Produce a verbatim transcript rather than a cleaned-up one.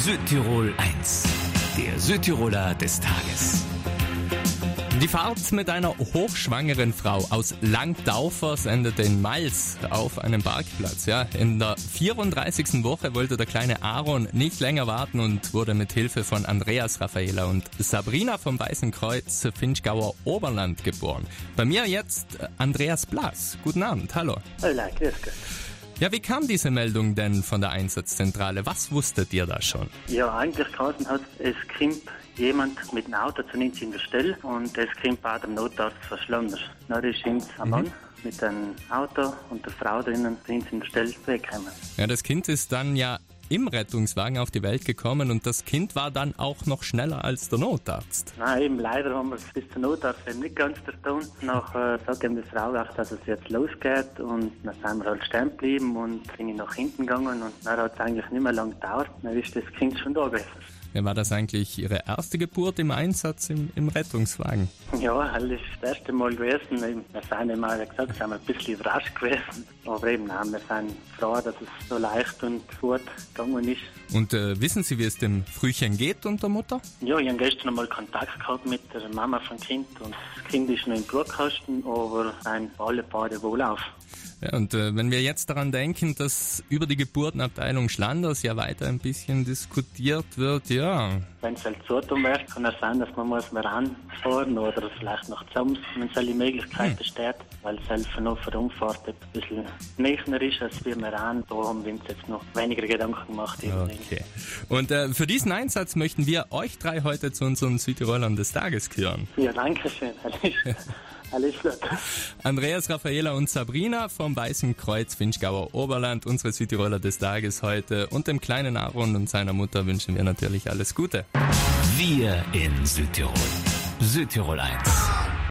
Südtirol eins, der Südtiroler des Tages. Die Fahrt mit einer hochschwangeren Frau aus Langdaufers endete in Mals auf einem Parkplatz. Ja, in der vierunddreißigsten Woche wollte der kleine Aaron nicht länger warten und wurde mit Hilfe von Andreas, Raffaela und Sabrina vom Weißen Kreuz Vinchgauer Oberland geboren. Bei mir jetzt Andreas Blas. Guten Abend, hallo. Hallo, grüß Gott. Ja, wie kam diese Meldung denn von der Einsatzzentrale? Was wusstet ihr da schon? Ja, eigentlich geheißen hat, es kommt jemand mit einem Auto zu uns in der Stelle und es kommt bei dem Notarzt verschlammt. Dann ist uns ein Mann mhm. mit einem Auto und der Frau drinnen zu uns in der Stelle weggekommen. Ja, das Kind ist dann ja im Rettungswagen auf die Welt gekommen und das Kind war dann auch noch schneller als der Notarzt. Nein, eben leider haben wir es bis zum Notarzt eben nicht ganz verstanden. Nachher äh, sagt eben die Frau auch, dass es jetzt losgeht und dann sind wir halt stehen geblieben und sind nach hinten gegangen und dann hat es eigentlich nicht mehr lange gedauert, dann ist das Kind schon da gewesen. Ja, war das eigentlich Ihre erste Geburt im Einsatz im, im Rettungswagen? Ja, das ist das erste Mal gewesen. Wir sind immer, wie gesagt, sind ein bisschen überrascht gewesen. Aber eben, nein, wir sind froh, dass es so leicht und gut gegangen ist. Und äh, wissen Sie, wie es dem Frühchen geht und der Mutter? Ja, ich habe gestern einmal Kontakt gehabt mit der Mama vom Kind und das Kind ist noch im Blutkasten, aber sind alle beide wohlauf. Ja, und äh, wenn wir jetzt daran denken, dass über die Geburtenabteilung Schlanders ja weiter ein bisschen diskutiert wird, ja. Wenn es halt so tun wird, kann es sein, dass man muss mehr ranfahren oder vielleicht noch zusammen, wenn es die Möglichkeit hm. besteht, weil es halt von der Umfahrt ein bisschen näher ist, als wir mehr ran. Da haben wir uns jetzt noch weniger Gedanken gemacht. Okay. Und äh, für diesen Einsatz möchten wir euch drei heute zu unseren Südtirolern des Tages küren. Ja, danke schön. Alles gut. Andreas, Raffaela und Sabrina vom Weißen Kreuz Vinchgauer Oberland, unsere Südtiroler des Tages heute. Und dem kleinen Aaron und seiner Mutter wünschen wir natürlich alles Gute. Wir in Südtirol. Südtirol eins.